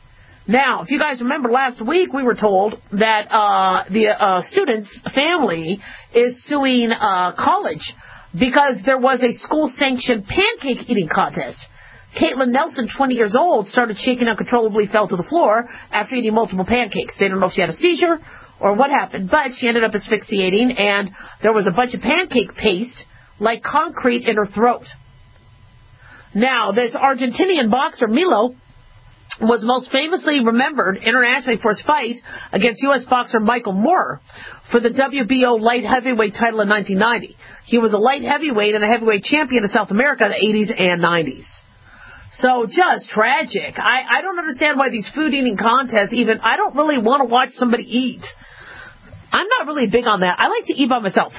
Now, if you guys remember last week, we were told that the student's family is suing college because there was a school-sanctioned pancake eating contest. Caitlin Nelson, 20 years old, started shaking uncontrollably, fell to the floor after eating multiple pancakes. They don't know if she had a seizure or what happened, but she ended up asphyxiating, and there was a bunch of pancake paste, like concrete, in her throat. Now, this Argentinian boxer, Milo, was most famously remembered internationally for his fight against U.S. boxer Michael Moorer for the WBO light heavyweight title in 1990. He was a light heavyweight and a heavyweight champion of South America in the 80s and 90s. So just tragic. I don't understand why these food eating contests even, I don't really want to watch somebody eat. I'm not really big on that. I like to eat by myself.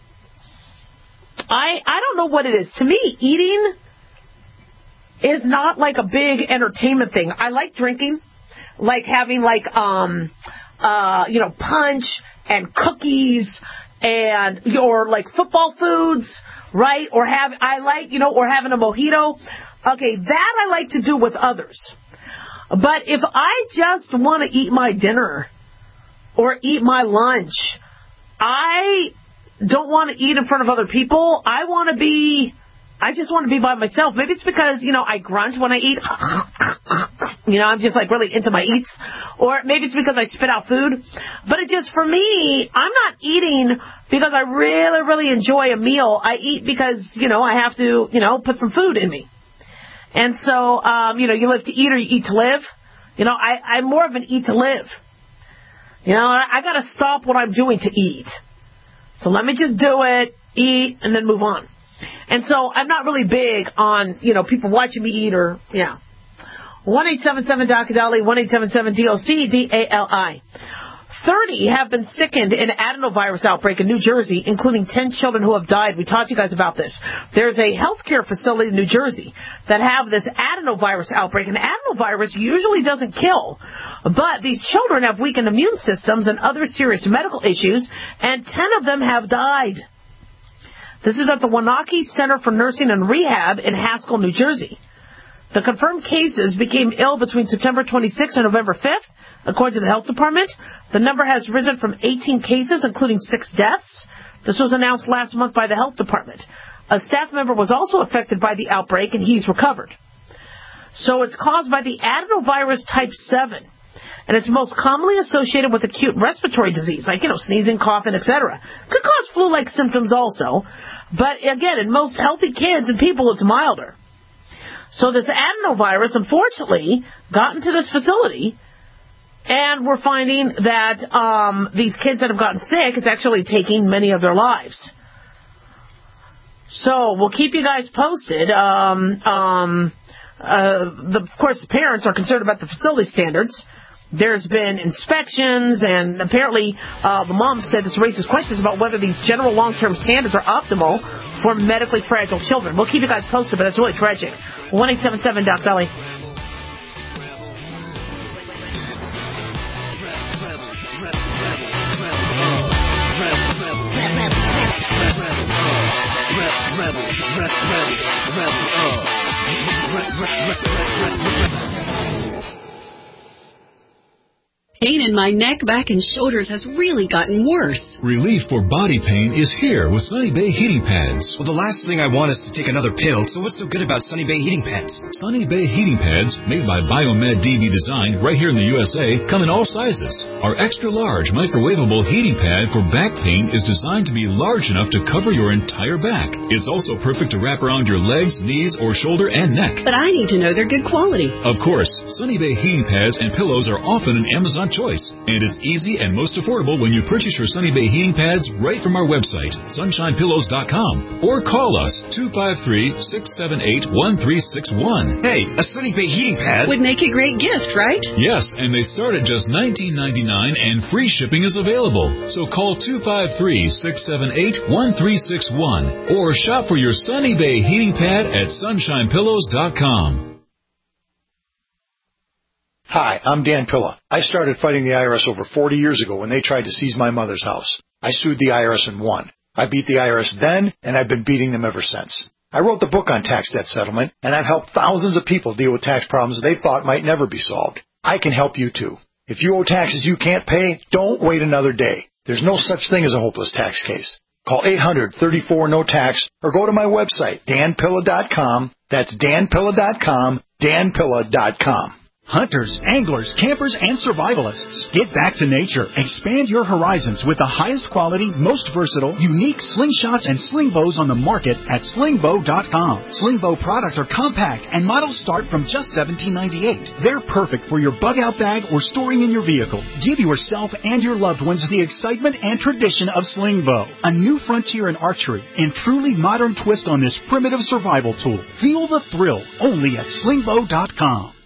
I don't know what it is. To me, eating is not like a big entertainment thing. I like drinking, like having like, punch and cookies and, or like football foods, right? Or having a mojito. Okay, that I like to do with others. But if I just want to eat my dinner or eat my lunch, I don't want to eat in front of other people. I just want to be by myself. Maybe it's because, I grunt when I eat. I'm just like really into my eats. Or maybe it's because I spit out food. But it just, for me, I'm not eating because I really, really enjoy a meal. I eat because, I have to, put some food in me. And so, you live to eat or you eat to live. I'm more of an eat to live. I got to stop what I'm doing to eat. So let me just do it, eat, and then move on. And so I'm not really big on, people watching me eat or, 1-877-DOC-DALI, 1-877-DOC-DALI. 30 have been sickened in an adenovirus outbreak in New Jersey, including 10 children who have died. We talked to you guys about this. There's a healthcare facility in New Jersey that have this adenovirus outbreak. And adenovirus usually doesn't kill, but these children have weakened immune systems and other serious medical issues, and 10 of them have died. This is at the Wanaki Center for Nursing and Rehab in Haskell, New Jersey. The confirmed cases became ill between September 26th and November 5th, according to the health department. The number has risen from 18 cases, including 6 deaths. This was announced last month by the health department. A staff member was also affected by the outbreak, and he's recovered. So it's caused by the adenovirus type 7, and it's most commonly associated with acute respiratory disease, like, sneezing, coughing, etc. Could cause flu-like symptoms also, but again, in most healthy kids and people, it's milder. So this adenovirus, unfortunately, got into this facility, and we're finding that these kids that have gotten sick, it's actually taking many of their lives. So we'll keep you guys posted. Of course, the parents are concerned about the facility standards. There's been inspections, and apparently the mom said this raises questions about whether these general long-term standards are optimal for medically fragile children. We'll keep you guys posted, but it's really tragic. 1-877-DOC-DALI. Pain in my neck, back, and shoulders has really gotten worse. Relief for body pain is here with Sunny Bay Heating Pads. Well, the last thing I want is to take another pill, so what's so good about Sunny Bay Heating Pads? Sunny Bay Heating Pads, made by Biomed DB Design right here in the USA, come in all sizes. Our extra large microwavable heating pad for back pain is designed to be large enough to cover your entire back. It's also perfect to wrap around your legs, knees, or shoulder and neck. But I need to know they're good quality. Of course, Sunny Bay Heating Pads and pillows are often an Amazon choice, and it's easy and most affordable when you purchase your Sunny Bay Heating Pads right from our website, sunshinepillows.com, or call us 253-678-1361. Hey, a Sunny Bay Heating Pad would make a great gift, right? Yes, and they start at just $19.99 and free shipping is available. So call 253-678-1361 or shop for your Sunny Bay Heating Pad at sunshinepillows.com. Hi, I'm Dan Pilla. I started fighting the IRS over 40 years ago when they tried to seize my mother's house. I sued the IRS and won. I beat the IRS then, and I've been beating them ever since. I wrote the book on tax debt settlement, and I've helped thousands of people deal with tax problems they thought might never be solved. I can help you too. If you owe taxes you can't pay, don't wait another day. There's no such thing as a hopeless tax case. Call 800-34-NO-TAX or go to my website, danpilla.com. That's danpilla.com, danpilla.com. Hunters, anglers, campers, and survivalists. Get back to nature. Expand your horizons with the highest quality, most versatile, unique slingshots and sling bows on the market at slingbow.com. Slingbow products are compact and models start from just $17.98. They're perfect for your bug out bag or storing in your vehicle. Give yourself and your loved ones the excitement and tradition of Slingbow, a new frontier in archery and truly modern twist on this primitive survival tool. Feel the thrill only at slingbow.com.